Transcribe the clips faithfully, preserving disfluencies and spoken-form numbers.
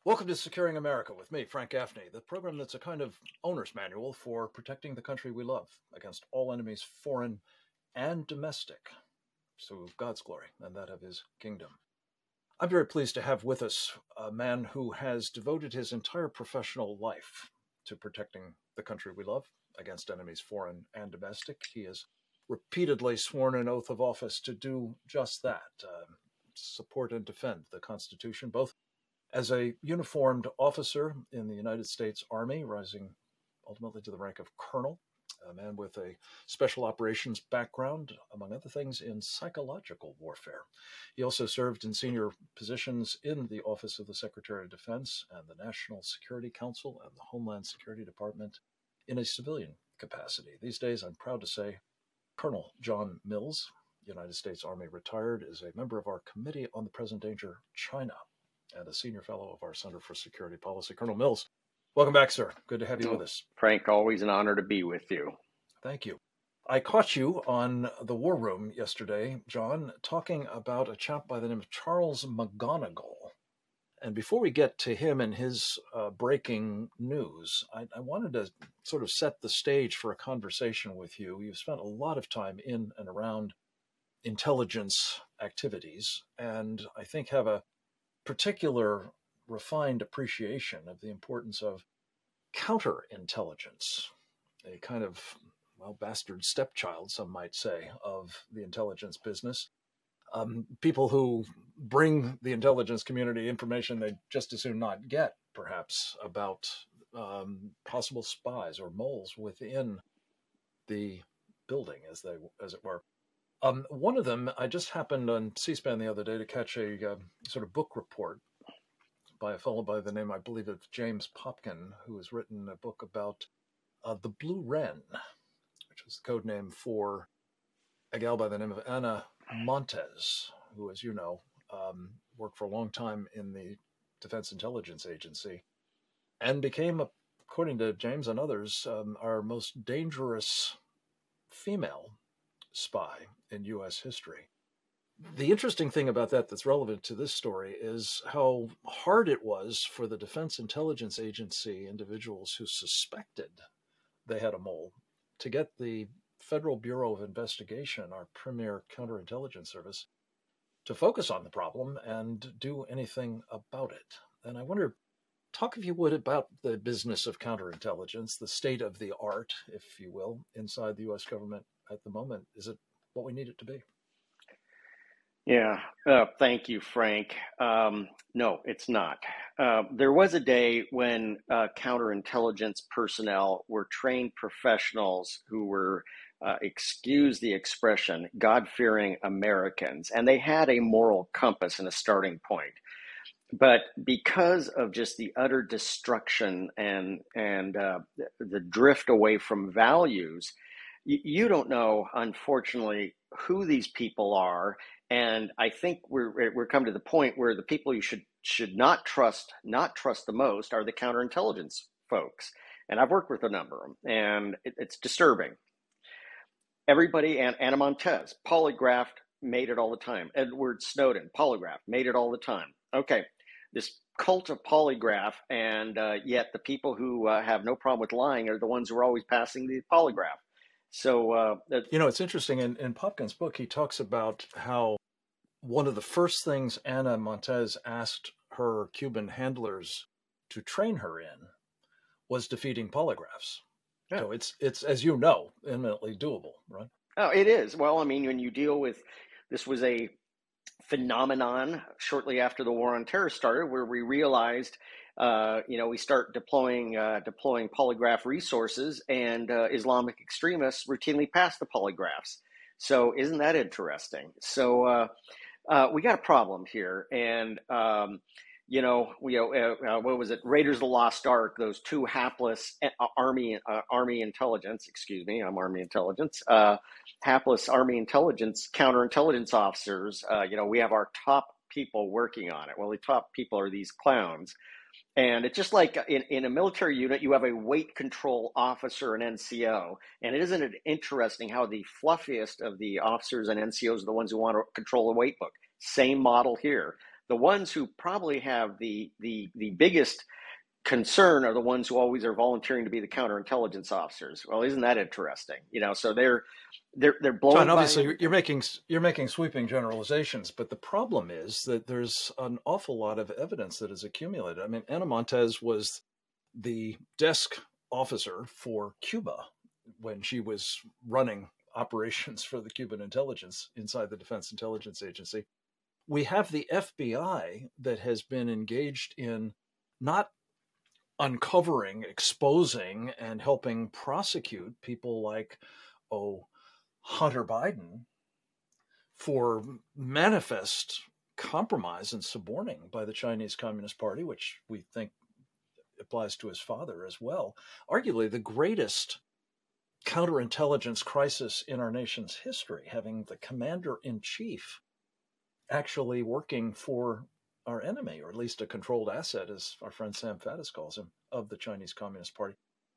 Welcome to Securing America with me, Frank Gaffney, the program that's a kind of owner's manual for protecting the country we love against all enemies, foreign and domestic, so of God's glory and that of his kingdom. I'm very pleased to have with us a man who has devoted his entire professional life to protecting the country we love against enemies, foreign and domestic. He has repeatedly sworn an oath of office to do just that, uh, support and defend the Constitution, both as a uniformed officer in the United States Army, rising ultimately to the rank of colonel, a man with a special operations background, among other things, in psychological warfare. He also served in senior positions in the Office of the Secretary of Defense and the National Security Council and the Homeland Security Department in a civilian capacity. These days, I'm proud to say, Colonel John Mills, United States Army retired, is a member of our Committee on the Present Danger, China, and a senior fellow of our Center for Security Policy. Colonel Mills, welcome back, sir. Good to have you with us. Frank, always an honor to be with you. Thank you. I caught you on the War Room yesterday, John, talking about a chap by the name of Charles McGonigal. And before we get to him and his uh, breaking news, I, I wanted to sort of set the stage for a conversation with you. You've spent a lot of time in and around intelligence activities, and I think have a particular refined appreciation of the importance of counterintelligence, a kind of, well, bastard stepchild, some might say, of the intelligence business. Um, people who bring the intelligence community information they just as soon not get, perhaps, about um, possible spies or moles within the building, as they, as it were. Um, one of them, I just happened on C-SPAN the other day to catch a uh, sort of book report by a fellow by the name, I believe, of James Popkin, who has written a book about uh, the Blue Wren, which is the code name for a gal by the name of Ana Montes, who, as you know, um, worked for a long time in the Defense Intelligence Agency and became, according to James and others, um, our most dangerous female spy in U S history. The interesting thing about that that's relevant to this story is how hard it was for the Defense Intelligence Agency individuals who suspected they had a mole to get the Federal Bureau of Investigation, our premier counterintelligence service, to focus on the problem and do anything about it. And I wonder, talk, if you would, about the business of counterintelligence, the state of the art, if you will, inside the U S government at the moment. Is it what we need it to be? Yeah, uh, thank you, Frank. Um, no, it's not. Uh, there was a day when uh, counterintelligence personnel were trained professionals who were, uh, excuse the expression, God-fearing Americans, and they had a moral compass and a starting point. But because of just the utter destruction and and uh, the drift away from values, you, you don't know, unfortunately, who these people are. And I think we're we're come to the point where the people you should should not trust, not trust the most, are the counterintelligence folks. And I've worked with a number of them, and it, it's disturbing. Everybody, and Ana Montes, polygraphed, made it all the time. Edward Snowden, polygraph, made it all the time. Okay, this cult of polygraph, and uh, yet the people who uh, have no problem with lying are the ones who are always passing the polygraph. So, uh, you know, it's interesting. In, in Popkin's book, he talks about how one of the first things Ana Montes asked her Cuban handlers to train her in was defeating polygraphs. Yeah. So it's, it's, as you know, eminently doable, right? Oh, it is. Well, I mean, when you deal with, this was a phenomenon shortly after the war on terror started, where we realized, uh, you know, we start deploying uh, deploying polygraph resources, and uh, Islamic extremists routinely pass the polygraphs. So isn't that interesting? So uh, uh, we got a problem here, and um, you know, we uh, uh, what was it? Raiders of the Lost Ark. Those two hapless uh, army uh, army intelligence. Excuse me, I'm army intelligence. Uh, hapless army intelligence counterintelligence officers. Uh, you know, we have our top people working on it. Well, the top people are these clowns. And it's just like in, in a military unit, you have a weight control officer, an N C O. And isn't it interesting how the fluffiest of the officers and N C Os are the ones who want to control the weight book? Same model here. the ones who probably have the the the biggest concern are the ones who always are volunteering to be the counterintelligence officers. Well, isn't that interesting? You know, so they're they're they're blowing. John, obviously, by you're making you're making sweeping generalizations, but the problem is that there's an awful lot of evidence that is accumulated. I mean, Ana Montes was the desk officer for Cuba when she was running operations for the Cuban intelligence inside the Defense Intelligence Agency. We have the F B I that has been engaged in not uncovering, exposing, and helping prosecute people like, oh, Hunter Biden for manifest compromise and suborning by the Chinese Communist Party, which we think applies to his father as well. Arguably the greatest counterintelligence crisis in our nation's history, having the commander-in-chief actually working for our enemy, or at least a controlled asset, as our friend Sam Faddis calls him, of the Chinese Communist Party.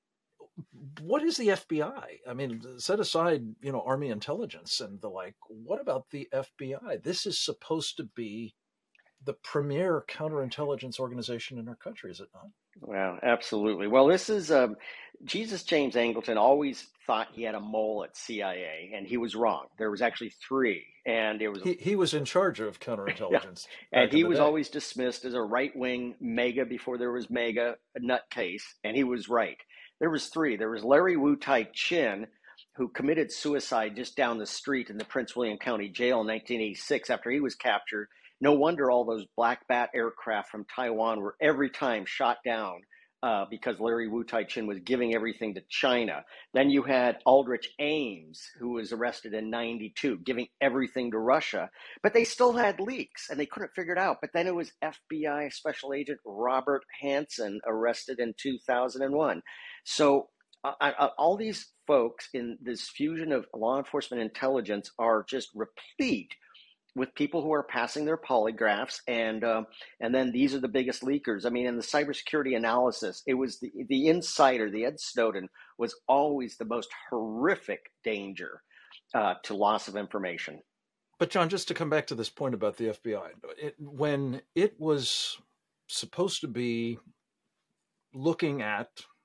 What is the F B I? I mean, set aside, you know, Army intelligence and the like. What about the F B I? This is supposed to be the premier counterintelligence organization in our country, is it not? Well, absolutely. Well, this is um, Jesus James Angleton always thought he had a mole at C I A, and he was wrong. There was actually three, and it was he, he was in charge of counterintelligence, yeah. and he was day. always dismissed as a right wing mega before there was mega nutcase, and he was right. There was three. There was Larry Wu Tai Chin, who committed suicide just down the street in the Prince William County Jail in nineteen eighty-six after he was captured. No wonder all those Black Bat aircraft from Taiwan were every time shot down uh, because Larry Wu Tai Chin was giving everything to China. Then you had Aldrich Ames, who was arrested in ninety-two, giving everything to Russia. But they still had leaks, and they couldn't figure it out. But then it was F B I Special Agent Robert Hansen, arrested in two thousand one. So uh, I, all these folks in this fusion of law enforcement intelligence are just replete with people who are passing their polygraphs, and uh, and then these are the biggest leakers. I mean, in the cybersecurity analysis, it was the, the insider, the Ed Snowden, was always the most horrific danger uh, to loss of information. But John, just to come back to this point about the F B I, it, when it was supposed to be looking at,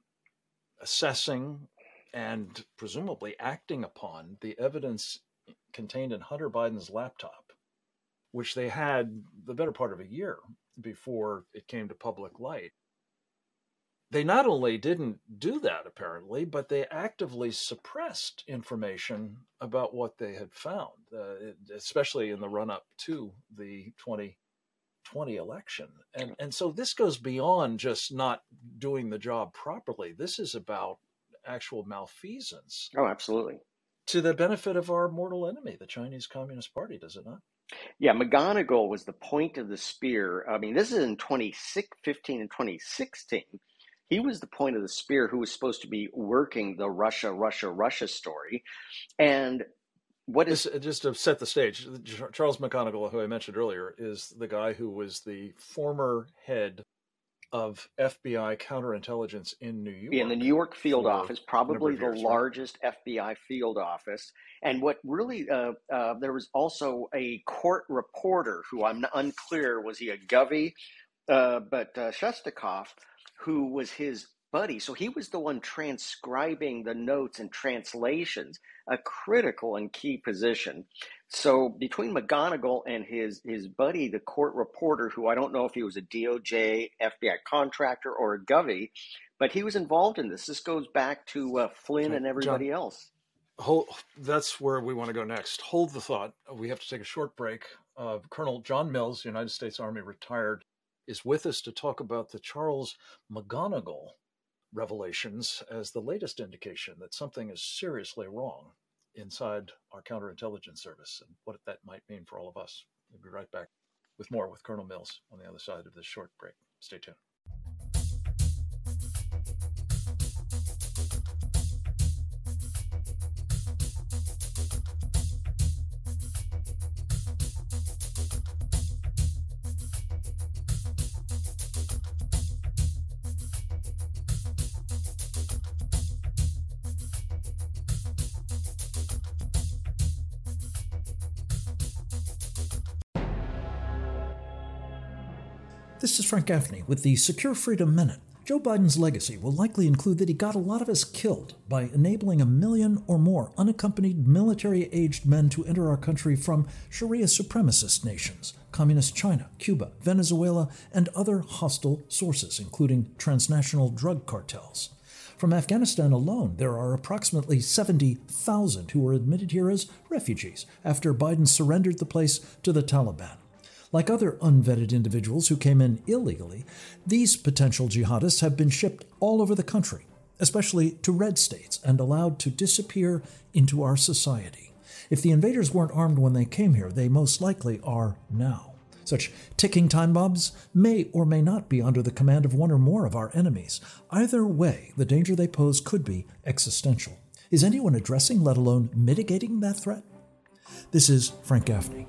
assessing, and presumably acting upon the evidence contained in Hunter Biden's laptop, which they had the better part of a year before it came to public light, they not only didn't do that, apparently, but they actively suppressed information about what they had found, uh, especially in the run-up to the twenty twenty election. And, and so this goes beyond just not doing the job properly. This is about actual malfeasance. Oh, absolutely. To the benefit of our mortal enemy, the Chinese Communist Party, does it not? Yeah, McGonigal was the point of the spear. I mean, this is in twenty fifteen and twenty sixteen. He was the point of the spear who was supposed to be working the Russia, Russia, Russia story. And what is... Just, just to set the stage, Charles McGonigal, who I mentioned earlier, is the guy who was the former head of F B I counterintelligence in New York. In the New York field office, probably the years, largest right? F B I field office. And what really, uh, uh, there was also a court reporter who I'm unclear, was he a Govey? Uh, but uh, Shestakov, who was his buddy. So he was the one transcribing the notes and translations, a critical and key position. So between McGonigal and his his buddy, the court reporter, who I don't know if he was a D O J, F B I contractor, or a Govey, but he was involved in this. This goes back to uh, Flynn and everybody John, else. Hold, that's where we want to go next. Hold the thought. We have to take a short break. Uh, Colonel John Mills, United States Army retired, is with us to talk about the Charles McGonigal revelations as the latest indication that something is seriously wrong inside our counterintelligence service and what that might mean for all of us. We'll be right back with more with Colonel Mills on the other side of this short break. Stay tuned. This is Frank Gaffney with the Secure Freedom Minute. Joe Biden's legacy will likely include that he got a lot of us killed by enabling a million or more unaccompanied military-aged men to enter our country from Sharia supremacist nations, communist China, Cuba, Venezuela, and other hostile sources, including transnational drug cartels. From Afghanistan alone, there are approximately seventy thousand who were admitted here as refugees after Biden surrendered the place to the Taliban. Like other unvetted individuals who came in illegally, these potential jihadists have been shipped all over the country, especially to red states, and allowed to disappear into our society. If the invaders weren't armed when they came here, they most likely are now. Such ticking time bombs may or may not be under the command of one or more of our enemies. Either way, the danger they pose could be existential. Is anyone addressing, let alone mitigating that threat? This is Frank Gaffney.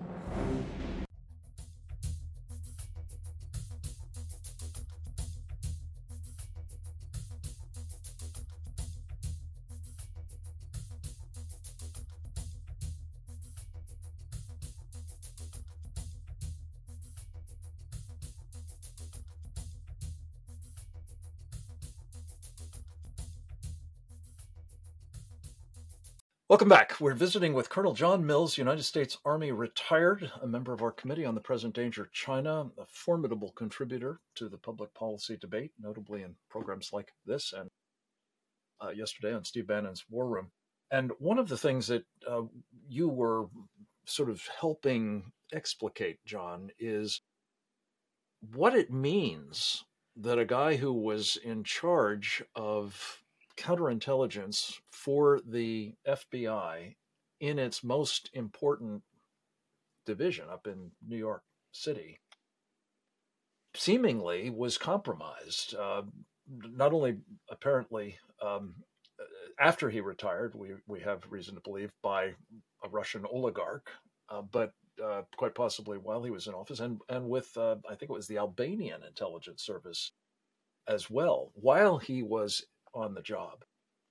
Welcome back. We're visiting with Colonel John Mills, United States Army retired, a member of our Committee on the Present Danger China, a formidable contributor to the public policy debate, notably in programs like this and uh, yesterday on Steve Bannon's War Room. And one of the things that uh, you were sort of helping explicate, John, is what it means that a guy who was in charge of counterintelligence for the F B I in its most important division up in New York City seemingly was compromised. Uh, not only apparently um, after he retired, we, we have reason to believe, by a Russian oligarch, uh, but uh, quite possibly while he was in office, and, and with, uh, I think it was the Albanian intelligence service as well, while he was on the job.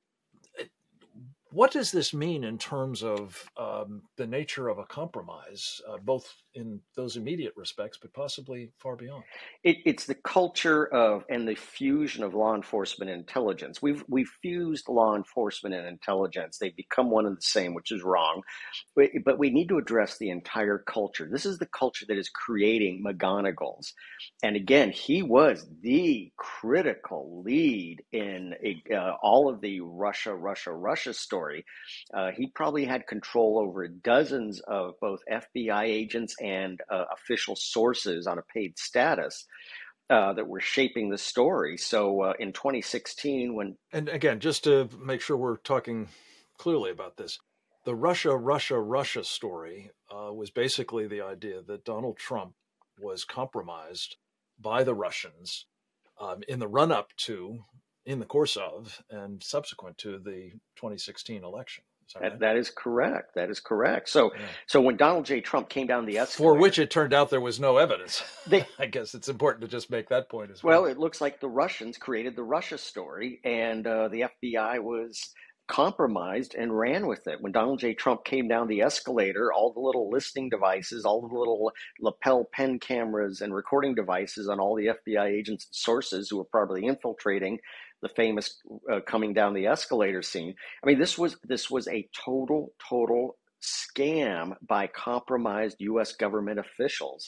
What does this mean in terms of um, the nature of a compromise, uh, both in those immediate respects, but possibly far beyond? It, it's the culture of and the fusion of law enforcement and intelligence. We've we've fused law enforcement and intelligence. They've become one and the same, which is wrong. But, but we need to address the entire culture. This is the culture that is creating McGonigals. And again, he was the critical lead in uh, all of the Russia, Russia, Russia story. Uh, he probably had control over dozens of both F B I agents and uh, official sources on a paid status uh, that were shaping the story. So uh, in twenty sixteen, when... And again, just to make sure we're talking clearly about this, the Russia, Russia, Russia story uh, was basically the idea that Donald Trump was compromised by the Russians um, in the run-up to, in the course of, and subsequent to the twenty sixteen election. Is that, that, right? that is correct. That is correct. So, yeah. so when Donald J. Trump came down the escalator, for which it turned out there was no evidence. They, I guess it's important to just make that point as well. Well, it looks like the Russians created the Russia story, and uh, the F B I was compromised and ran with it. When Donald J. Trump came down the escalator, all the little listening devices, all the little lapel pen cameras and recording devices on all the F B I agents and sources who were probably infiltrating the famous uh, coming down the escalator scene. I mean, this was this was a total, total scam by compromised U S government officials.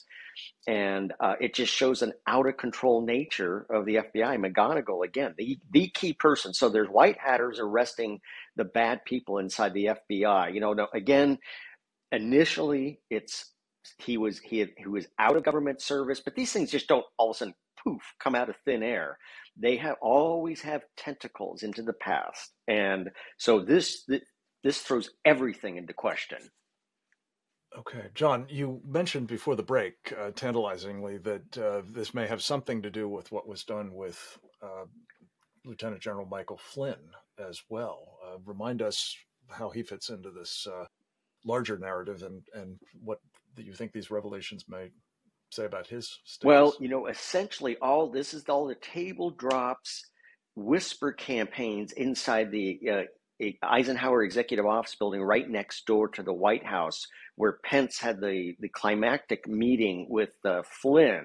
And uh, it just shows an out of control nature of the F B I. McGonigal, again, the, the key person. So there's white hatters arresting the bad people inside the F B I. You know, no, again, initially it's he was he had, he was out of government service, but these things just don't all of a sudden poof come out of thin air. They have always have tentacles into the past, and so this this throws everything into question. Okay, John, you mentioned before the break, uh, tantalizingly, that uh, this may have something to do with what was done with uh, Lieutenant General Michael Flynn as well. Uh, remind us how he fits into this uh, larger narrative, and, and what you think these revelations may say about his status. Well, you know, essentially all this is all the table drops, whisper campaigns inside the uh, Eisenhower Executive Office building right next door to the White House, where Pence had the, the climactic meeting with uh, Flynn.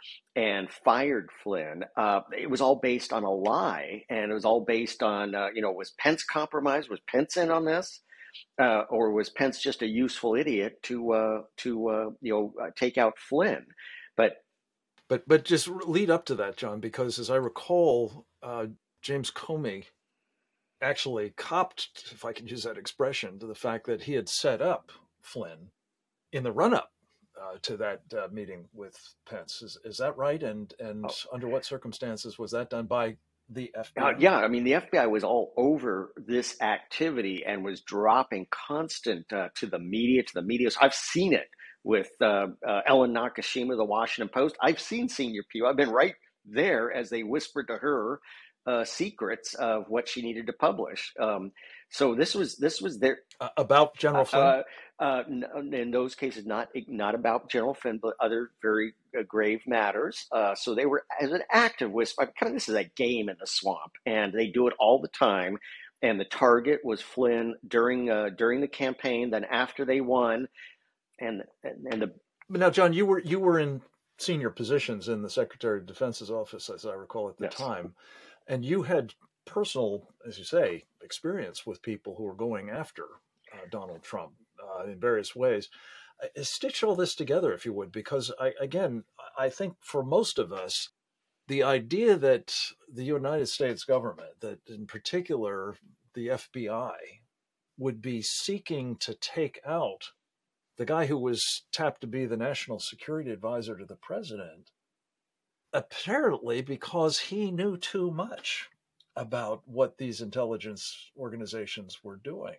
and fired Flynn, uh, it was all based on a lie, and it was all based on, uh, you know, was Pence compromised? Was Pence in on this? Uh, or was Pence just a useful idiot to uh, to uh, you know uh, take out Flynn? But but but just lead up to that, John, because as I recall, uh, James Comey actually copped, if I can use that expression, to the fact that he had set up Flynn in the run-up uh, to that uh, meeting with Pence. Is is that right? And and oh, under what circumstances was that done by the F B I? Uh, yeah, I mean, the F B I was all over this activity and was dropping constant uh, to the media, to the media. So I've seen it with uh, uh, Ellen Nakashima, of the Washington Post. I've seen senior people. I've been right there as they whispered to her uh, secrets of what she needed to publish. Um, so this was this was their Uh, about General Flynn? Uh, uh, in those cases, not not about General Flynn, but other very uh, grave matters. Uh, so they were as an active whisper. Kind of, this is a game in the swamp, and they do it all the time. And the target was Flynn during uh, during the campaign. Then after they won, and and, and the Now, John, you were you were in senior positions in the Secretary of Defense's office, as I recall at the yes. time, and you had personal, as you say, experience with people who were going after uh, Donald Trump uh, in various ways. Uh, Stitch all this together, if you would, because I, again, I think for most of us, the idea that the United States government, that in particular the F B I, would be seeking to take out the guy who was tapped to be the national security advisor to the president, apparently because he knew too much about what these intelligence organizations were doing.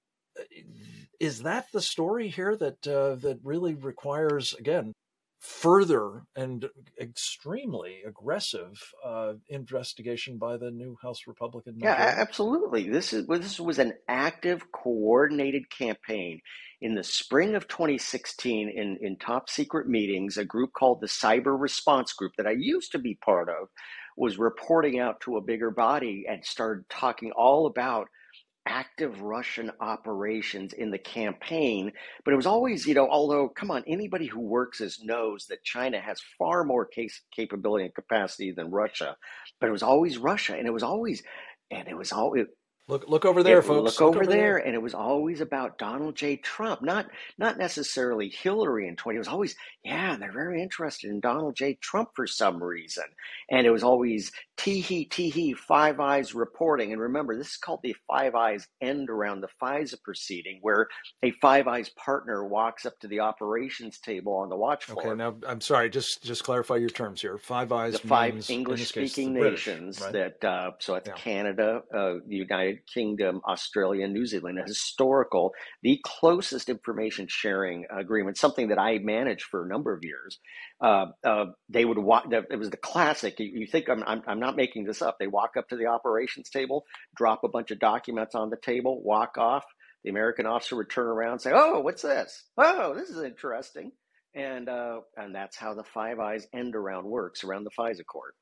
Is that the story here that uh, that really requires, again, further and extremely aggressive uh, investigation by the new House Republican Yeah, majority? absolutely. This is this was an active, coordinated campaign. In the spring of twenty sixteen, in, in top secret meetings, a group called the Cyber Response Group that I used to be part of was reporting out to a bigger body and started talking all about active Russian operations in the campaign. But it was always, you know, although, come on, anybody who works as knows that China has far more case capability and capacity than Russia. But it was always Russia, and it was always, and it was all. It, Look, look over there, it, folks. look Look over over there, there. and it was always about Donald J. Trump, not not necessarily Hillary in twenty. It was always, yeah, they're very interested in Donald J. Trump for some reason, and it was always tee-hee, tee-hee, Five Eyes reporting. And remember, this is called the Five Eyes end around the FISA proceeding, where a Five Eyes partner walks up to the operations table on the watch floor. Okay, now I'm sorry. Just just clarify your terms here. Five Eyes The five means, English-speaking in this case, the British, nations right? that, uh, so that's Yeah. Canada, uh, the United Kingdom, Australia, and New Zealand, a historical, the closest information sharing agreement, something that I managed for a number of years. Uh, uh, they would walk, it was the classic, you, you think I'm, I'm, I'm not making this up. They walk up to the operations table, drop a bunch of documents on the table, walk off. The American officer would turn around and say, oh, what's this? Oh, this is interesting. And uh, and that's how the Five Eyes end around works around the FISA court.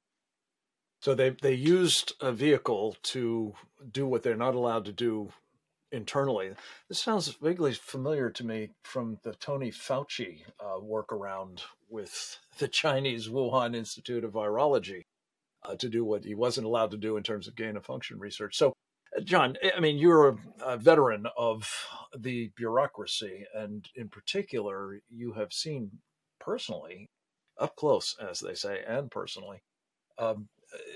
So they they used a vehicle to do what they're not allowed to do internally. This sounds vaguely familiar to me from the Tony Fauci uh, workaround with the Chinese Wuhan Institute of Virology uh, to do what he wasn't allowed to do in terms of gain of function research. So, uh, John, I mean, you're a, a veteran of the bureaucracy, and in particular, you have seen personally, up close, as they say, and personally, um,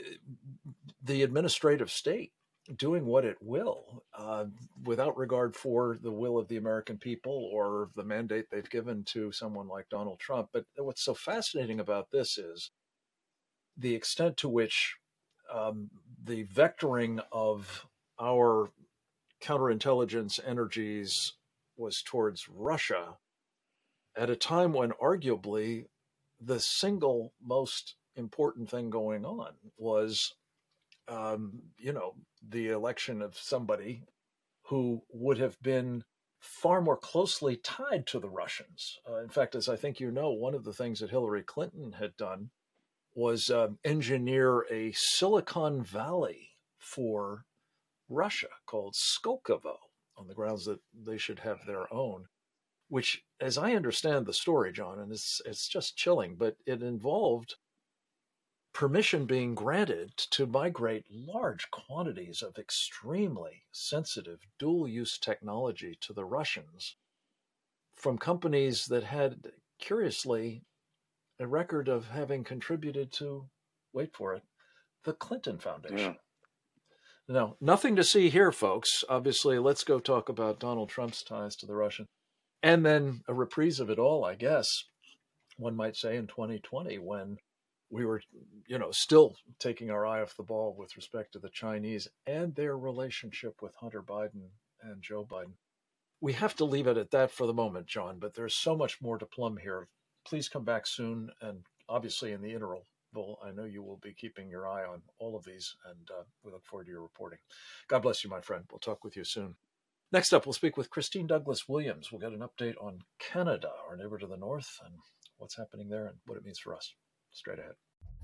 the administrative state doing what it will uh, without regard for the will of the American people or the mandate they've given to someone like Donald Trump. But what's so fascinating about this is the extent to which um, the vectoring of our counterintelligence energies was towards Russia at a time when arguably the single most important thing going on was, um, you know, the election of somebody who would have been far more closely tied to the Russians. Uh, in fact, as I think you know, one of the things that Hillary Clinton had done was uh, engineer a Silicon Valley for Russia called Skolkovo on the grounds that they should have their own. which, as I understand the story, John, and it's it's just chilling, but it involved permission being granted to migrate large quantities of extremely sensitive dual-use technology to the Russians from companies that had, curiously, a record of having contributed to, wait for it, the Clinton Foundation. Yeah. Now, nothing to see here, folks. Obviously, let's go talk about Donald Trump's ties to the Russian. And then a reprise of it all, I guess, one might say, in twenty twenty, when we were, you know, still taking our eye off the ball with respect to the Chinese and their relationship with Hunter Biden and Joe Biden. We have to leave it at that for the moment, John, but there's so much more to plumb here. Please come back soon. And obviously in the interval, I know you will be keeping your eye on all of these, and uh, we look forward to your reporting. God bless you, my friend. We'll talk with you soon. Next up, we'll speak with Christine Douglas Williams. We'll get an update on Canada, our neighbor to the north, and what's happening there and what it means for us. Straight ahead.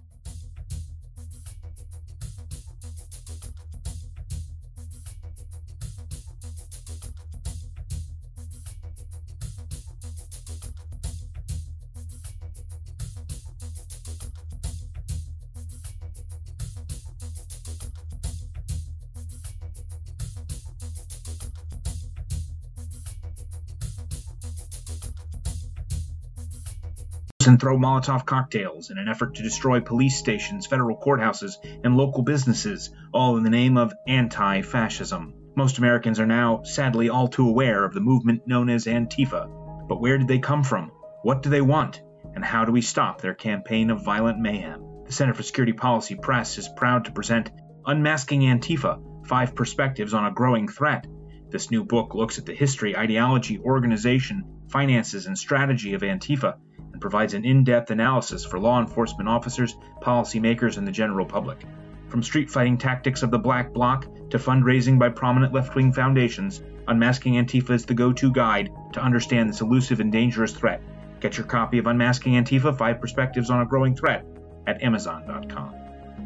And throw Molotov cocktails in an effort to destroy police stations, federal courthouses, and local businesses, all in the name of anti-fascism. Most Americans are now, sadly, all too aware of the movement known as Antifa. But where did they come from? What do they want? And how do we stop their campaign of violent mayhem? The Center for Security Policy Press is proud to present Unmasking Antifa, Five Perspectives on a Growing Threat. This new book looks at the history, ideology, organization, finances, and strategy of Antifa, and provides an in-depth analysis for law enforcement officers, policymakers, and the general public. From street fighting tactics of the Black Bloc to fundraising by prominent left-wing foundations, Unmasking Antifa is the go-to guide to understand this elusive and dangerous threat. Get your copy of Unmasking Antifa, Five Perspectives on a Growing Threat at amazon dot com.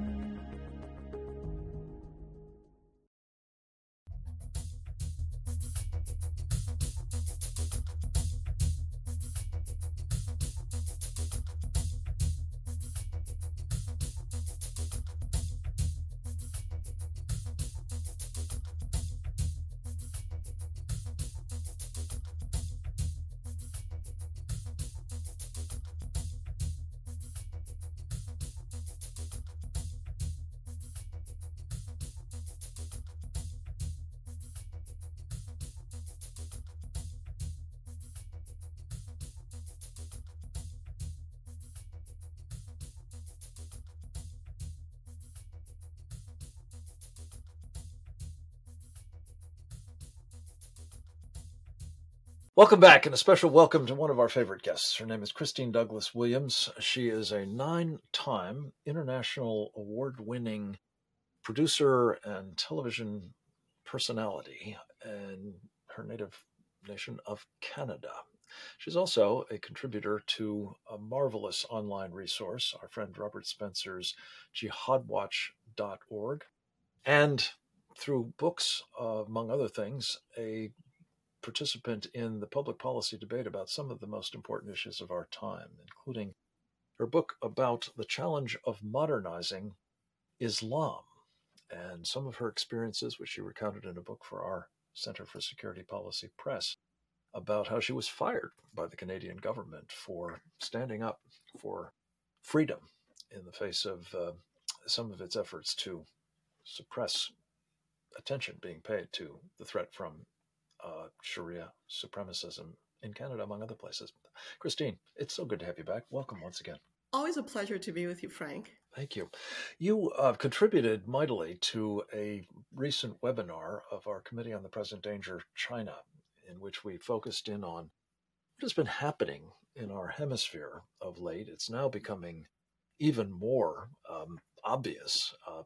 Welcome back, and a special welcome to one of our favorite guests. Her name is Christine Douglas Williams. She is a nine-time international award-winning producer and television personality in her native nation of Canada. She's also a contributor to a marvelous online resource, our friend Robert Spencer's jihad watch dot org, and through books, uh, among other things, a participant in the public policy debate about some of the most important issues of our time, including her book about the challenge of modernizing Islam and some of her experiences, which she recounted in a book for our Center for Security Policy Press, about how she was fired by the Canadian government for standing up for freedom in the face of uh, some of its efforts to suppress attention being paid to the threat from Uh, Sharia supremacism in Canada, among other places. Christine, it's so good to have you back. Welcome once again. Always a pleasure to be with you, Frank. Thank you. You uh, contributed mightily to a recent webinar of our Committee on the Present Danger, China, in which we focused in on what has been happening in our hemisphere of late. It's now becoming even more um, obvious, uh,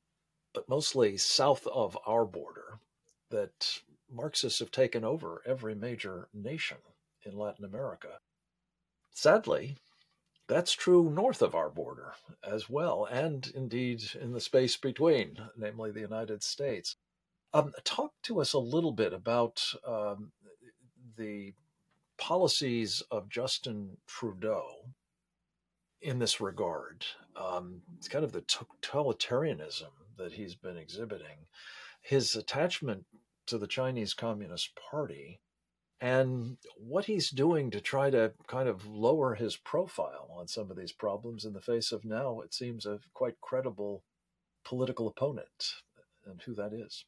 but mostly south of our border, that Marxists have taken over every major nation in Latin America. Sadly, that's true north of our border as well, and indeed in the space between, namely the United States. Um, talk to us a little bit about um, the policies of Justin Trudeau in this regard, um, it's kind of the totalitarianism that he's been exhibiting, his attachment to the Chinese Communist Party, and what he's doing to try to kind of lower his profile on some of these problems in the face of now, it seems, a quite credible political opponent, and who that is.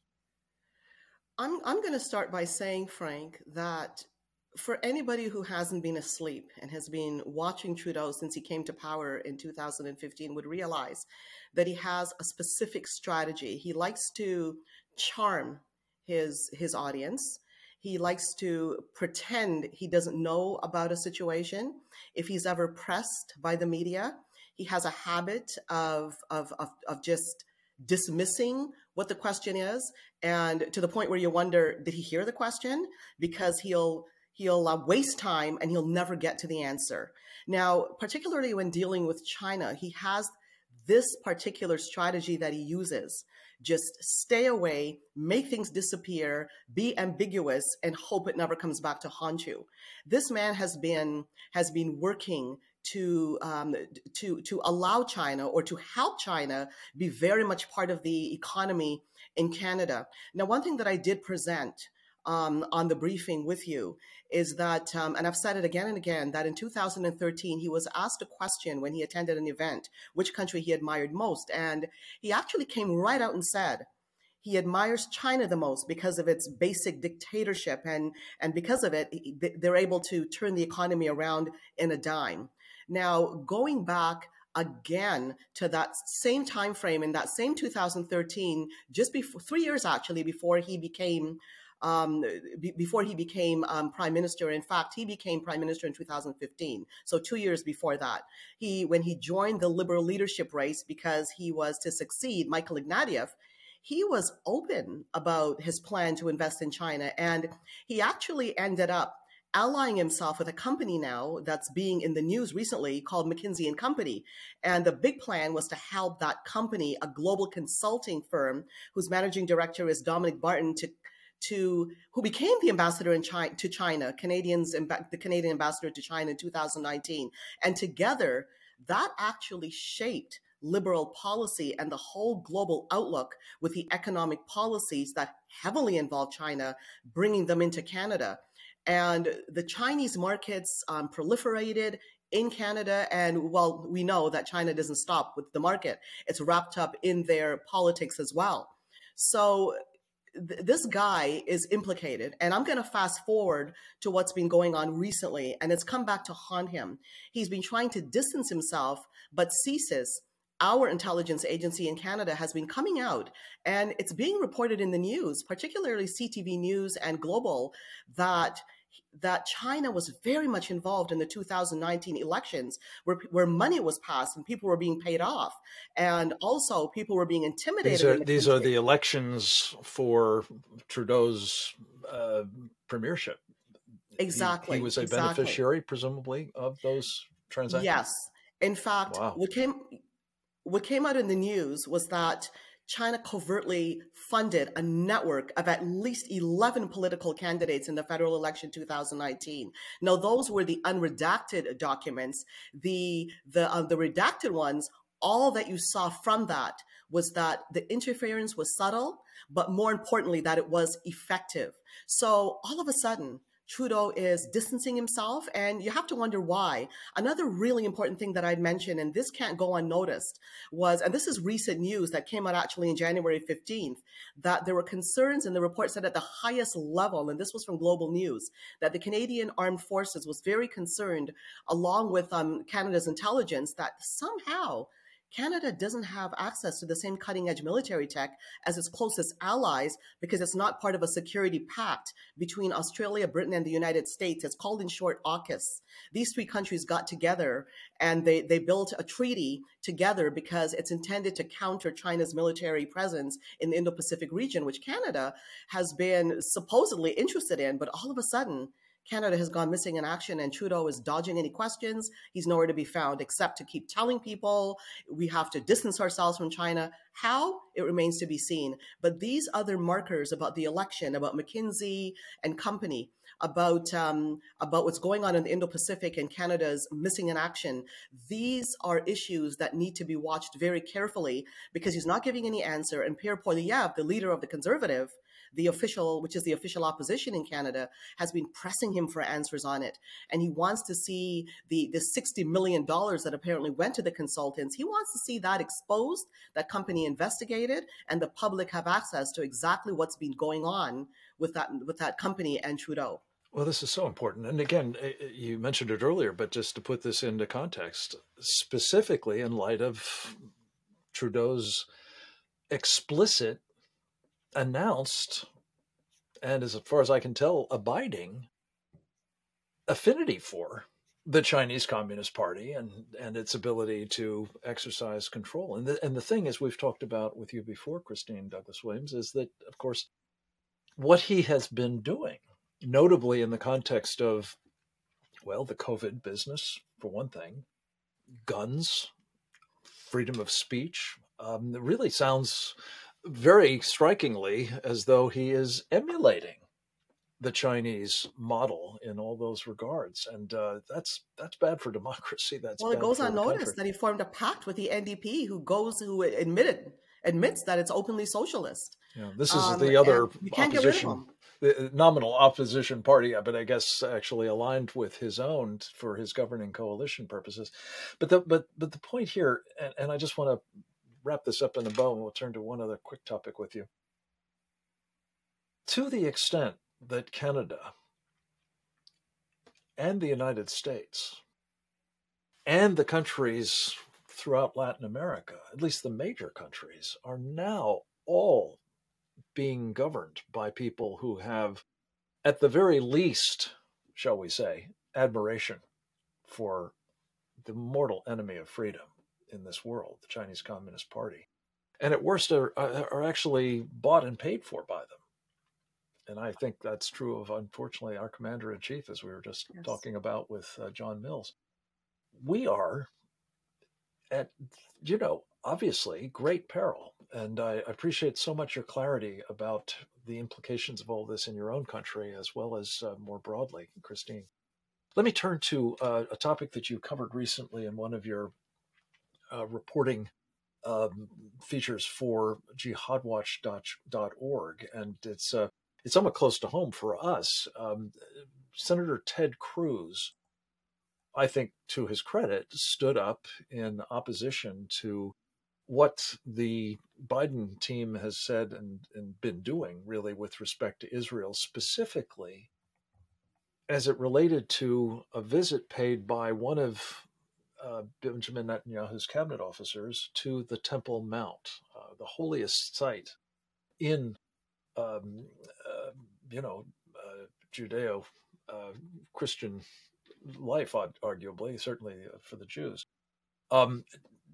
I'm, I'm going to start by saying, Frank, that for anybody who hasn't been asleep and has been watching Trudeau since he came to power in two thousand fifteen would realize that he has a specific strategy. He likes to charm his, his audience. He likes to pretend he doesn't know about a situation. If he's ever pressed by the media, he has a habit of, of, of, of just dismissing what the question is, and to the point where you wonder, did he hear the question? Because he'll he'll uh, waste time and he'll never get to the answer. Now, particularly when dealing with China, he has this particular strategy that he uses. Just stay away, make things disappear, be ambiguous, and hope it never comes back to haunt you. This man has been has been working to um, to to allow China, or to help China, be very much part of the economy in Canada. Now, one thing that I did present um, on the briefing with you is that, um, and I've said it again and again, that in two thousand thirteen, he was asked a question when he attended an event, which country he admired most. And he actually came right out and said, he admires China the most because of its basic dictatorship. And, and because of it, they're able to turn the economy around in a dime. Now, going back again to that same time frame in that same two thousand thirteen, just before three years actually before he became um, b- before he became um, prime minister. In fact, he became prime minister in two thousand fifteen. So two years before that, he when he joined the Liberal leadership race because he was to succeed Michael Ignatieff, he was open about his plan to invest in China, and he actually ended up allying himself with a company now that's being in the news recently called McKinsey and Company. And the big plan was to help that company, a global consulting firm whose managing director is Dominic Barton, to to who became the ambassador in China, to China, Canadians, the Canadian ambassador to China in two thousand nineteen. And together, that actually shaped Liberal policy and the whole global outlook with the economic policies that heavily involve China, bringing them into Canada. And the Chinese markets um, proliferated in Canada. And well, we know that China doesn't stop with the market. It's wrapped up in their politics as well. So th- this guy is implicated. And I'm going to fast forward to what's been going on recently. And it's come back to haunt him. He's been trying to distance himself, but CSIS, our intelligence agency in Canada, has been coming out, and it's being reported in the news, particularly C T V News and Global, that that China was very much involved in the two thousand nineteen elections, where where money was passed and people were being paid off, and also people were being intimidated. These are the these are the elections for Trudeau's uh, premiership. Exactly. He, he was a exactly. beneficiary, presumably, of those transactions. Yes. In fact, wow. what came. What came out in the news was that China covertly funded a network of at least eleven political candidates in the federal election two thousand nineteen. Now, those were the unredacted documents. The the uh, the redacted ones, all that you saw from that was that the interference was subtle, but more importantly, that it was effective. So all of a sudden, Trudeau is distancing himself, and you have to wonder why. Another really important thing that I'd mentioned, and this can't go unnoticed, was, and this is recent news that came out actually in January fifteenth, that there were concerns, and the report said at the highest level, and this was from Global News, that the Canadian Armed Forces was very concerned, along with um, Canada's intelligence, that somehow Canada doesn't have access to the same cutting-edge military tech as its closest allies because it's not part of a security pact between Australia, Britain, and the United States. It's called in short AUKUS. These three countries got together and they, they built a treaty together because it's intended to counter China's military presence in the Indo-Pacific region, which Canada has been supposedly interested in. But all of a sudden, Canada has gone missing in action, and Trudeau is dodging any questions. He's nowhere to be found except to keep telling people we have to distance ourselves from China. How? It remains to be seen. But these other markers about the election, about McKinsey and Company, about um, about what's going on in the Indo-Pacific and Canada's missing in action. These are issues that need to be watched very carefully because he's not giving any answer. And Pierre Poilievre, the leader of the Conservative, the official, which is the official opposition in Canada, has been pressing him for answers on it. And he wants to see the, the sixty million dollars that apparently went to the consultants. He wants to see that exposed, that company investigated, and the public have access to exactly what's been going on with that, with that company and Trudeau. Well, this is so important. And again, you mentioned it earlier, but just to put this into context, specifically in light of Trudeau's explicit, announced, and as far as I can tell, abiding affinity for the Chinese Communist Party and, and its ability to exercise control. And the, and the thing is, we've talked about with you before, Christine Douglas Williams, is that, of course, what he has been doing, notably in the context of, well, the COVID business, for one thing, guns, freedom of speech, um, it really sounds very strikingly as though he is emulating the Chinese model in all those regards. And uh, that's that's bad for democracy. That's well, it bad goes for the unnoticed country. that he formed a pact with the N D P, who goes who admitted admits that it's openly socialist. Yeah, this is Um, the other you can't get rid of opposition, him. the nominal opposition party, but I guess actually aligned with his own for his governing coalition purposes. But the but but the point here, and, and I just want to wrap this up in a bow, and we'll turn to one other quick topic with you. To the extent that Canada and the United States and the countries throughout Latin America, at least the major countries, are now all being governed by people who have, at the very least, shall we say, admiration for the mortal enemy of freedom in this world, the Chinese Communist Party, and at worst are, are actually bought and paid for by them. And I think that's true of, unfortunately, our commander-in-chief, as we were just yes. talking about with uh, John Mills. We are at, you know, obviously great peril. And I appreciate so much your clarity about the implications of all this in your own country, as well as uh, more broadly, Christine. Let me turn to uh, a topic that you covered recently in one of your uh, reporting um, features for jihad watch dot org. And it's uh, it's somewhat close to home for us. Um, Senator Ted Cruz, I think to his credit, stood up in opposition to what the Biden team has said and, and been doing, really, with respect to Israel, specifically as it related to a visit paid by one of uh, Benjamin Netanyahu's cabinet officers to the Temple Mount, uh, the holiest site in, um, uh, you know, uh, Judeo uh, Christian life, arguably, certainly for the Jews. Um,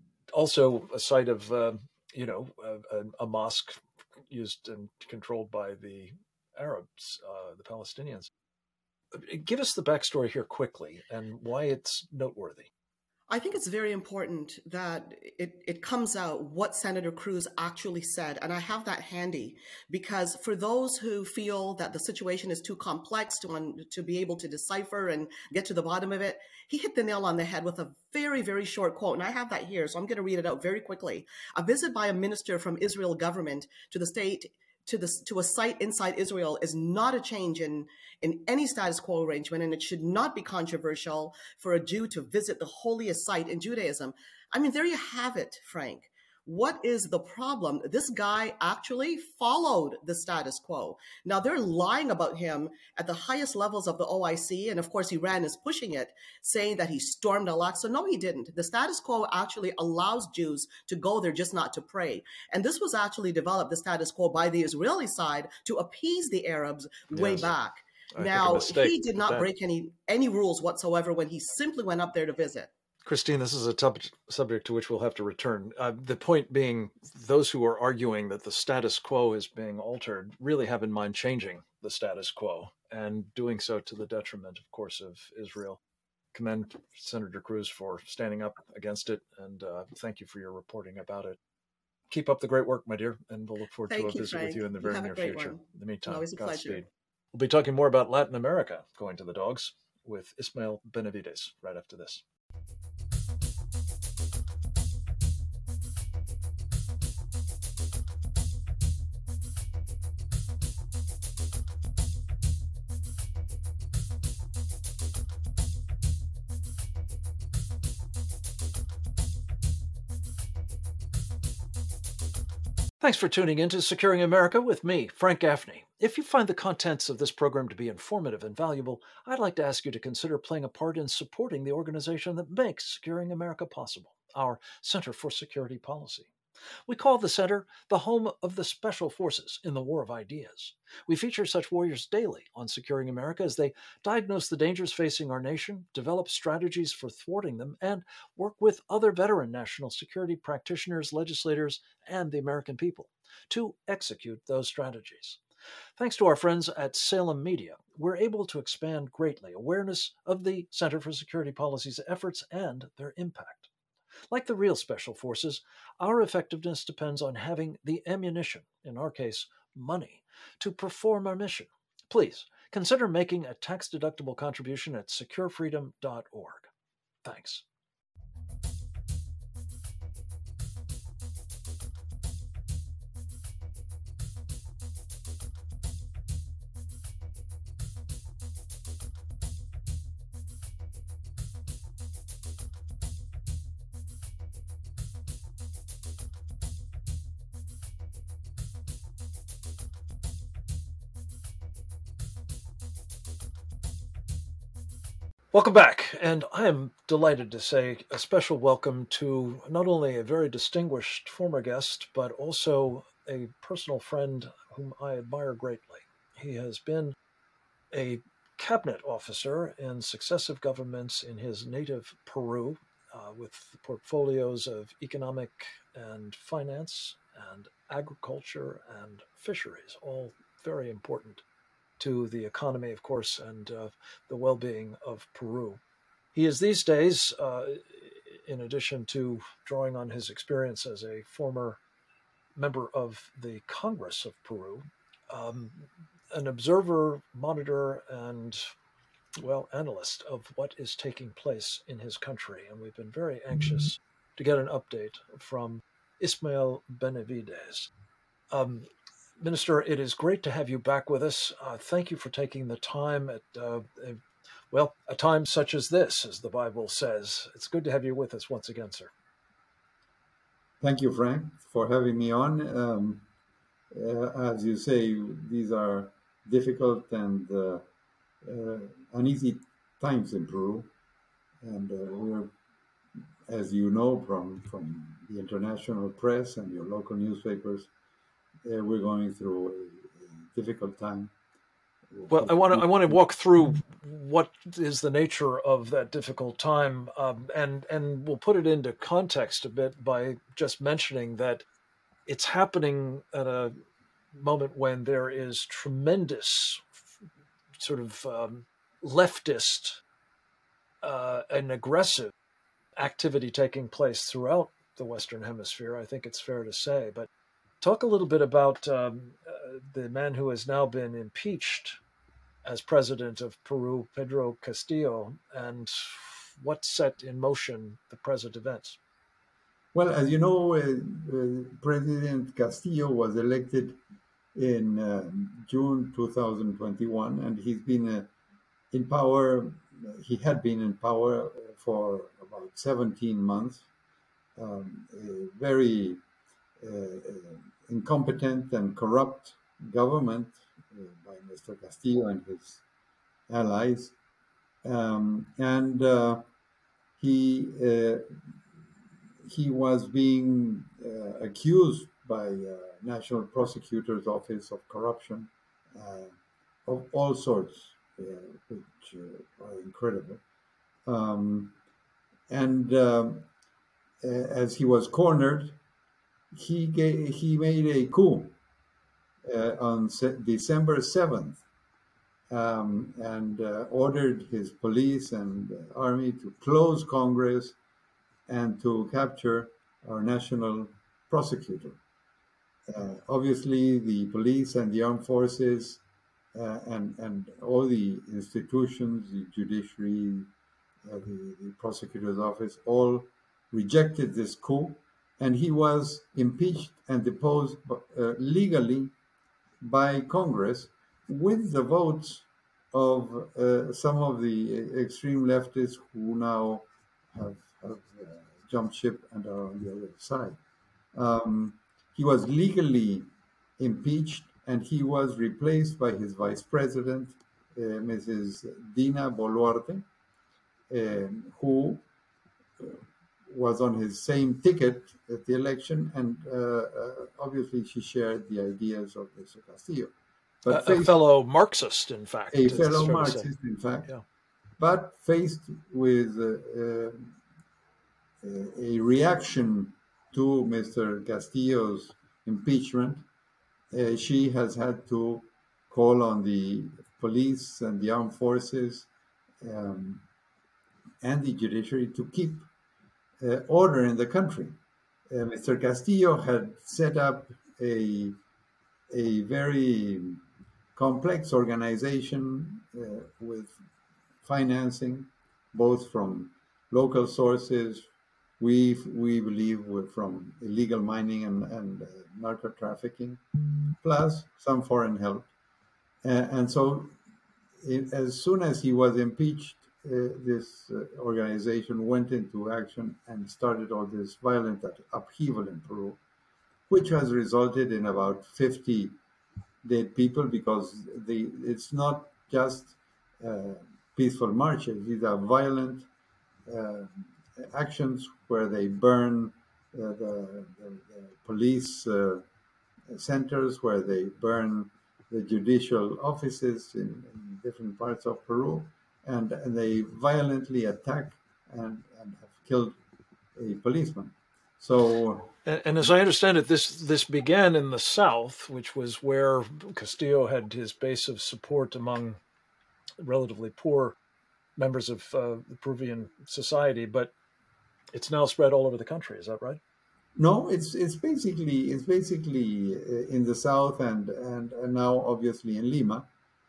also, a site of, uh, you know, a, a mosque used and controlled by the Arabs, uh, the Palestinians. Give us the backstory here quickly and why it's noteworthy. I think it's very important that it, it comes out what Senator Cruz actually said. And I have that handy because for those who feel that the situation is too complex to, to be able to decipher and get to the bottom of it, he hit the nail on the head with a very, very short quote. And I have that here, so I'm going to read it out very quickly. A visit by a minister from Israel government to the state to the to a site inside Israel is not a change in, in any status quo arrangement, and it should not be controversial for a Jew to visit the holiest site in Judaism. I mean, there you have it, Frank. What is the problem? This guy actually followed the status quo. Now, they're lying about him at the highest levels of the O I C, and of course, Iran is pushing it, saying that he stormed Al-Aqsa. No, he didn't. The status quo actually allows Jews to go there, just not to pray. And this was actually developed, the status quo, by the Israeli side to appease the Arabs way Yes. back. I Now, think a mistake he did not with that. break any, any rules whatsoever when he simply went up there to visit. Christine, this is a tub- subject to which we'll have to return. Uh, the point being, those who are arguing that the status quo is being altered really have in mind changing the status quo and doing so to the detriment, of course, of Israel. Commend Senator Cruz for standing up against it, and uh, thank you for your reporting about it. Keep up the great work, my dear, and we'll look forward Thank to a you, visit Frank. with you in the You very have a near great future. one. In the meantime, Always a pleasure. Godspeed. We'll be talking more about Latin America, going to the dogs, with Ismael Benavides right after this. Thanks for tuning in to Securing America with me, Frank Gaffney. If you find the contents of this program to be informative and valuable, I'd like to ask you to consider playing a part in supporting the organization that makes Securing America possible, our Center for Security Policy. We call the center the home of the Special Forces in the War of Ideas. We feature such warriors daily on Securing America as they diagnose the dangers facing our nation, develop strategies for thwarting them, and work with other veteran national security practitioners, legislators, and the American people to execute those strategies. Thanks to our friends at Salem Media, we're able to expand greatly awareness of the Center for Security Policy's efforts and their impact. Like the real special forces, our effectiveness depends on having the ammunition, in our case, money, to perform our mission. Please consider making a tax-deductible contribution at secure freedom dot org. Thanks. Welcome back, and I am delighted to say a special welcome to not only a very distinguished former guest, but also a personal friend whom I admire greatly. He has been a cabinet officer in successive governments in his native Peru, uh, with portfolios of economic and finance and agriculture and fisheries, all very important to the economy, of course, and uh, the well-being of Peru. He is these days, uh, in addition to drawing on his experience as a former member of the Congress of Peru, um, an observer, monitor, and, well, analyst of what is taking place in his country. And we've been very anxious to get an update from Ismael Benavides. Um, Minister, it is great to have you back with us. Uh, thank you for taking the time at, uh, a, well, a time such as this, as the Bible says. It's good to have you with us once again, sir. Thank you, Frank, for having me on. Um, uh, as you say, these are difficult and uh, uh, uneasy times in Peru. And uh, we're, as you know from, from the international press and your local newspapers, Uh, we're going through a, a difficult time. Well, I want to I want to walk through what is the nature of that difficult time, um, and and we'll put it into context a bit by just mentioning that it's happening at a moment when there is tremendous sort of um, leftist uh, and aggressive activity taking place throughout the Western Hemisphere. I think it's fair to say, but. Talk a little bit about um, uh, the man who has now been impeached as president of Peru, Pedro Castillo, and what set in motion the present events. Well, as you know, uh, uh, President Castillo was elected in uh, June two thousand twenty-one, and he's been uh, in power. He had been in power for about seventeen months. Um, a very uh, incompetent and corrupt government uh, by Mister Castillo and his allies, um, and uh, he uh, he was being uh, accused by uh, National Prosecutor's Office of corruption uh, of all sorts, uh, which uh, are incredible. Um, and uh, as he was cornered, he gave, he made a coup uh, on se- December seventh, um, and uh, ordered his police and uh, army to close Congress and to capture our national prosecutor. Uh, obviously, the police and the armed forces uh, and and all the institutions, the judiciary, uh, the, the prosecutor's office, all rejected this coup, and he was impeached and deposed uh, legally by Congress with the votes of uh, some of the extreme leftists who now have, have uh, jumped ship and are on the other side. Um, he was legally impeached, and he was replaced by his vice president, uh, Missus Dina Boluarte, um, who was on his same ticket at the election, and uh, uh, obviously she shared the ideas of Mister Castillo. But a, faced, a fellow Marxist, in fact. A fellow Marxist, in fact. Yeah. But faced with uh, uh, a reaction to Mister Castillo's impeachment, uh, she has had to call on the police and the armed forces um, and the judiciary to keep uh, order in the country. Uh, Mister Castillo had set up a, a very complex organization uh, with financing, both from local sources, we we believe from illegal mining and, and uh, narco trafficking, plus some foreign help. Uh, and so it, as soon as he was impeached, uh, this uh, organization went into action and started all this violent upheaval in Peru, which has resulted in about fifty dead people, because the it's not just uh, peaceful marches. These are violent uh, actions where they burn uh, the, the, the police uh, centers, where they burn the judicial offices in, in different parts of Peru, and, and they violently attack and, and have killed a policeman. So, and, and as I understand it, this this began in the south, which was where Castillo had his base of support among relatively poor members of uh, the Peruvian society, but it's now spread all over the country. Is that right? No, it's it's basically it's basically in the south and and, and now obviously in Lima,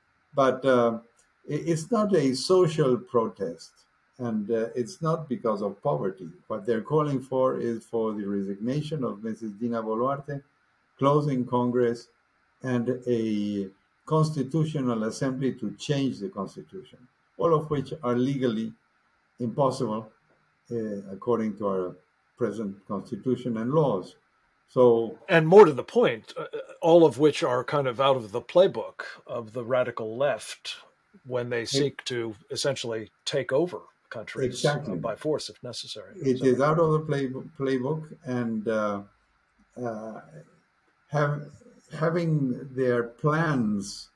but uh, it's not a social protest. And uh, it's not because of poverty. What they're calling for is for the resignation of Missus Dina Boluarte, closing Congress, and a constitutional assembly to change the constitution, all of which are legally impossible uh, according to our present constitution and laws. So, and more to the point, uh, all of which are kind of out of the playbook of the radical left when they seek to essentially take over countries exactly. uh, by force if necessary. It so. is out of the play, playbook, and uh, uh, have, having their plans,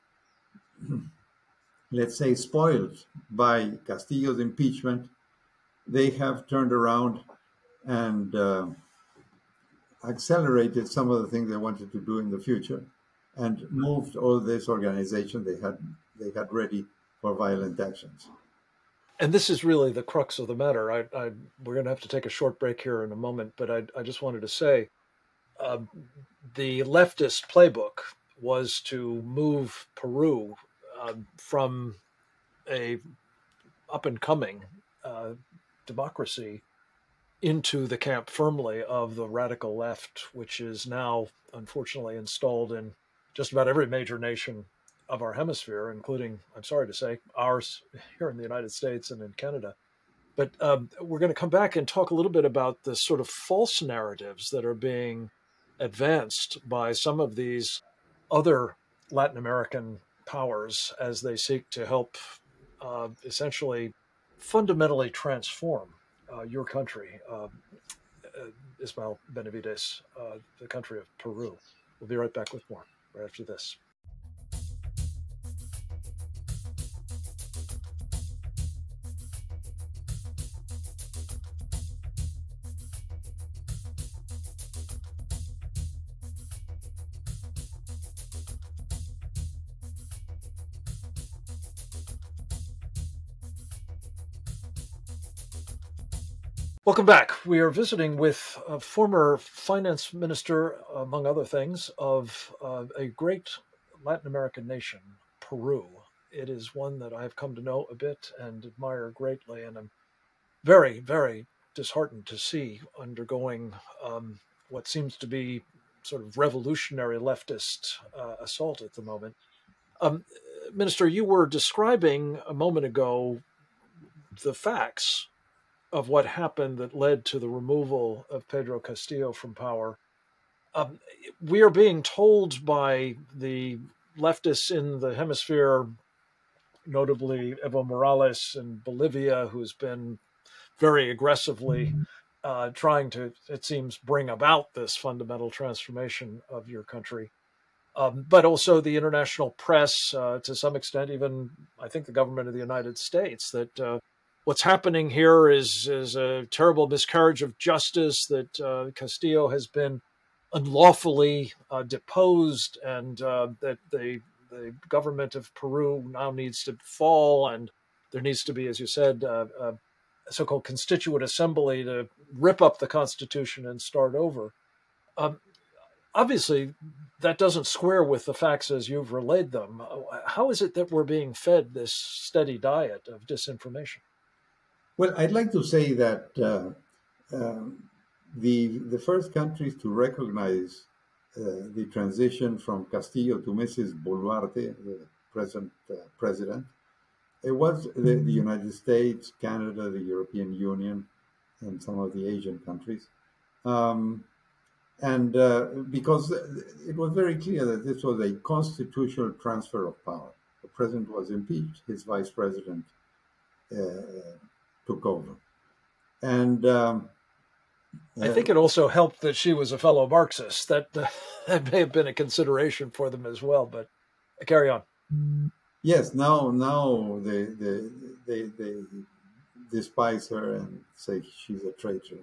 let's say, spoiled by Castillo's impeachment, they have turned around and uh, accelerated some of the things they wanted to do in the future, and moved all this organization they had they had ready for violent actions. And this is really the crux of the matter. I, I, we're going to have to take a short break here in a moment, but I, I just wanted to say uh, the leftist playbook was to move Peru uh, from a up-and-coming uh, democracy into the camp firmly of the radical left, which is now unfortunately installed in just about every major nation of our hemisphere, including, I'm sorry to say, ours here in the United States and in Canada. But um, we're going to come back and talk a little bit about the sort of false narratives that are being advanced by some of these other Latin American powers as they seek to help uh, essentially fundamentally transform uh, your country, uh, uh, Ismael Benavides, uh, the country of Peru. We'll be right back with more right after this. Welcome back. We are visiting with a former finance minister, among other things, of uh, a great Latin American nation, Peru. It is one that I've come to know a bit and admire greatly, and I'm very, very disheartened to see undergoing um, what seems to be sort of revolutionary leftist uh, assault at the moment. Um, Minister, you were describing a moment ago the facts of what happened that led to the removal of Pedro Castillo from power. Um, we are being told by the leftists in the hemisphere, notably Evo Morales in Bolivia, who's been very aggressively uh, trying to, it seems, bring about this fundamental transformation of your country. Um, but also the international press, uh, to some extent, even I think the government of the United States, that uh, what's happening here is, is a terrible miscarriage of justice, that uh, Castillo has been unlawfully uh, deposed, and uh, that the, the government of Peru now needs to fall, and there needs to be, as you said, uh, a so-called constituent assembly to rip up the Constitution and start over. Um, Obviously, that doesn't square with the facts as you've relayed them. How is it that we're being fed this steady diet of disinformation? Well, I'd like to say that uh, um, the the first countries to recognize uh, the transition from Castillo to Missus Boluarte, the present uh, president, it was the, the United States, Canada, the European Union, and some of the Asian countries. Um, And uh, because it was very clear that this was a constitutional transfer of power. The president was impeached, his vice president uh, took over. And um, I think it also helped that she was a fellow Marxist. That, uh, that may have been a consideration for them as well, but carry on. Yes, now now they, they, they, they despise her and say she's a traitor.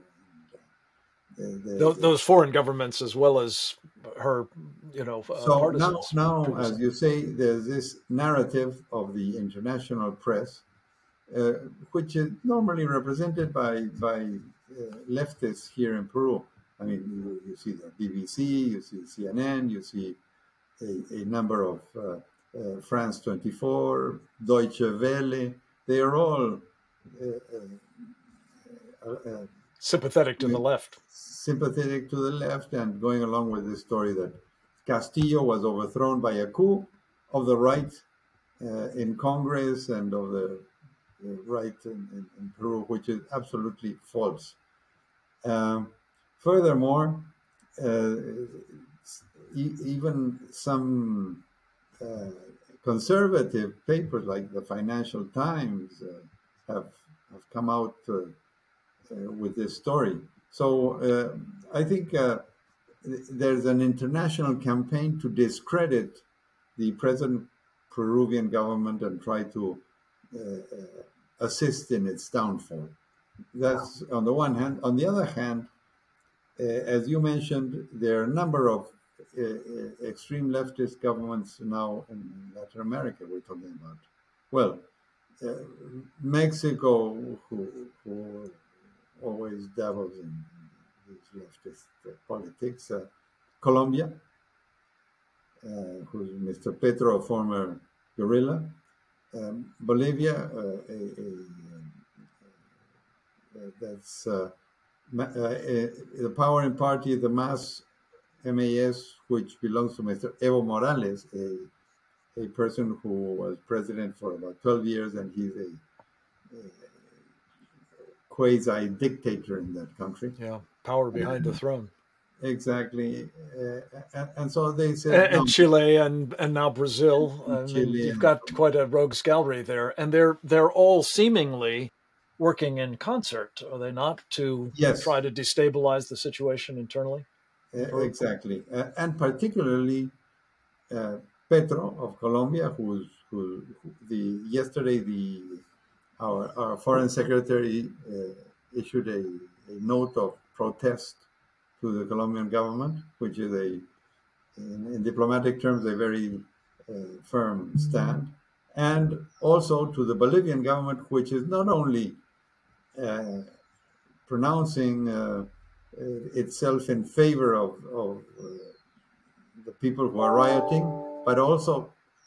The, the, those, those foreign governments, as well as her, you know, uh, so partisans. now, now as you say, there's this narrative of the international press, uh, which is normally represented by by uh, leftists here in Peru. I mean, you, you see the B B C, you see C N N, you see a, a number of uh, uh, France twenty-four, Deutsche Welle. They are all uh, uh, uh, sympathetic to the left. Sympathetic to the left, and going along with the story that Castillo was overthrown by a coup of the right uh, in Congress and of the uh, right in, in, in Peru, which is absolutely false. Um, furthermore, uh, e- even some uh, conservative papers like the Financial Times uh, have have come out uh, uh, with this story. So uh, I think uh, there's an international campaign to discredit the present Peruvian government and try to uh, assist in its downfall. That's on the one hand. On the other hand, uh, as you mentioned, there are a number of uh, extreme leftist governments now in Latin America we're talking about. Well, uh, Mexico, who, who always dabbles in these leftist uh, politics. Uh, Colombia, uh, who's Mister Petro, a former guerrilla. Um, Bolivia, uh, a, a, uh, that's uh, uh, a, the powering party, the M A S, M A S, which belongs to Mister Evo Morales, a, a person who was president for about twelve years, and he's a, a quasi-dictator in that country. Yeah, power behind the throne. Exactly. Uh, and, and so they said... And, and no, Chile and, and now Brazil. I Chile mean, you've and, got quite a rogues gallery there. And they're they're all seemingly working in concert, are they not, to yes. try to destabilize the situation internally? Uh, exactly. Uh, and particularly uh, Petro of Colombia, who's who, who the yesterday the Our, our foreign secretary uh, issued a, a note of protest to the Colombian government, which is a, in, in diplomatic terms, a very uh, firm stand, and also to the Bolivian government, which is not only uh, pronouncing uh, itself in favor of, of uh, the people who are rioting, but also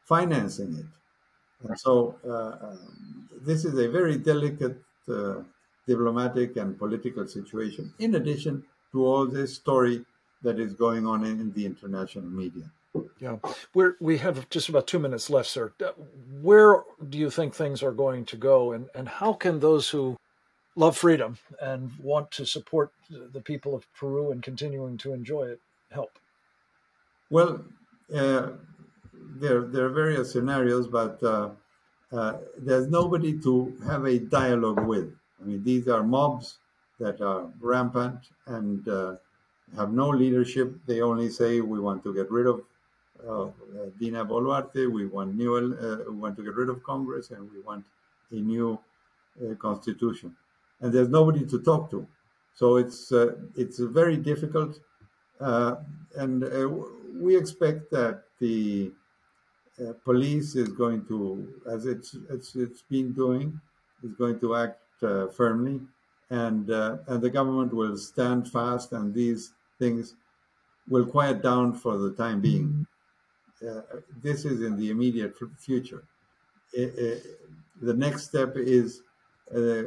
financing it. And so uh, um, this is a very delicate uh, diplomatic and political situation, in addition to all this story that is going on in, in the international media. Yeah, we're, we have just about two minutes left, sir. Where do you think things are going to go, and, and how can those who love freedom and want to support the people of Peru and continuing to enjoy it help? Well, uh, there, there are various scenarios, but uh, uh, there's nobody to have a dialogue with. I mean, these are mobs that are rampant and uh, have no leadership. They only say, we want to get rid of uh, Dina Boluarte, we want new, uh, we want to get rid of Congress, and we want a new uh, constitution. And there's nobody to talk to. So it's uh, it's very difficult. Uh, and uh, we expect that the uh, police is going to, as it's it's, it's been doing, is going to act uh, firmly, and uh, and the government will stand fast, and these things will quiet down for the time being. Uh, this is in the immediate future. Uh, uh, the next step is uh,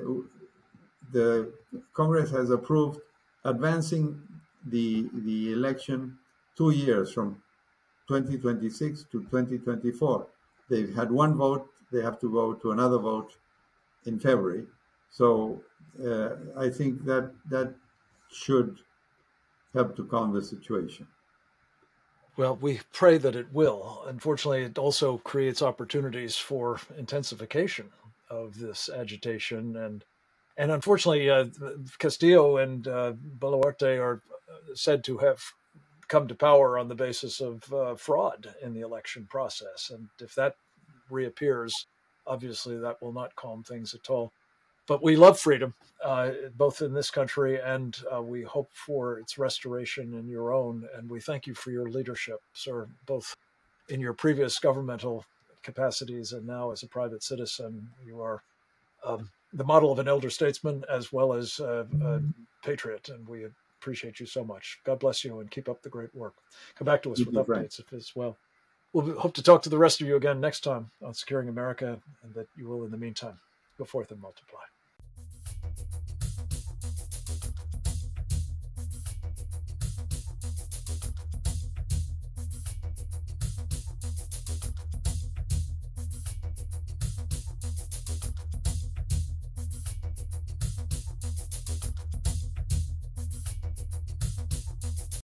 the Congress has approved advancing the the election two years from twenty twenty-six to twenty twenty-four. They've had one vote. They have to go to another vote in February. So uh, I think that that should help to calm the situation. Well, we pray that it will. Unfortunately, it also creates opportunities for intensification of this agitation. And and unfortunately, uh, Castillo and uh, Boluarte are said to have come to power on the basis of uh, fraud in the election process. And if that reappears, obviously that will not calm things at all. But we love freedom, uh, both in this country, and uh, we hope for its restoration in your own. And we thank you for your leadership, sir, both in your previous governmental capacities and now as a private citizen. You are um, the model of an elder statesman as well as uh, a patriot, and we appreciate you so much. God bless you, and keep up the great work. Come back to us with updates if as well. We'll hope to talk to the rest of you again next time on Securing America, and that you will, in the meantime, go forth and multiply.